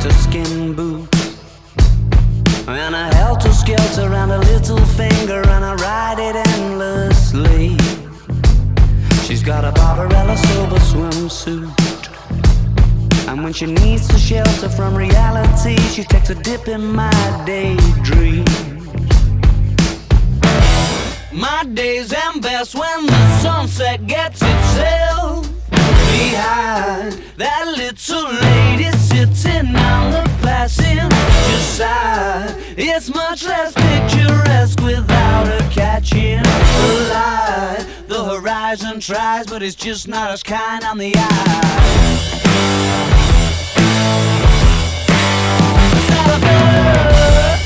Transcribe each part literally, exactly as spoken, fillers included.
skin boots and a helter-skelter around a little finger, and I ride it endlessly. She's got a Barbarella silver swimsuit, and when she needs to shelter from reality, she takes a dip in my daydreams. My days end best when the sunset gets itself behind that little lady sitting on the passenger side. It's much less picturesque without her catching the light. The horizon tries, but it's just not as kind on the eye. Is that a bird?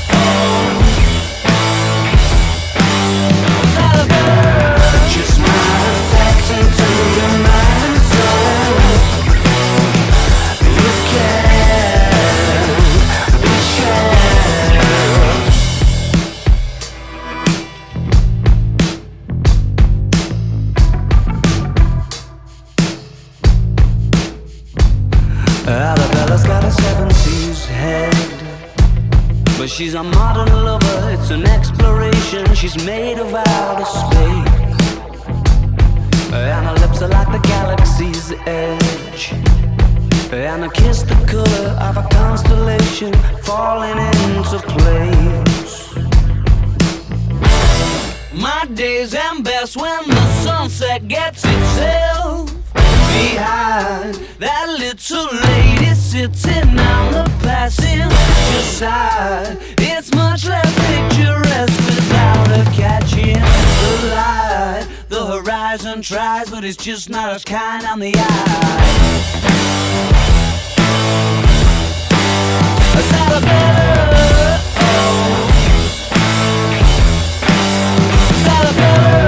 Is that a bird? Just my attacks into your mind, so you can be sure. Arabella's got a seventies head, but she's a modern lover, it's an exploration. She's made of outer space, and her lips are like the galaxy's edge, and her kiss the color of a constellation falling into place. My days end best when the sunset gets itself behind that little lady sitting on the passenger side. It's much less picturesque without her catching the light. The horizon tries, but it's just not as kind on the eye. Is that a bird? Is that a bird?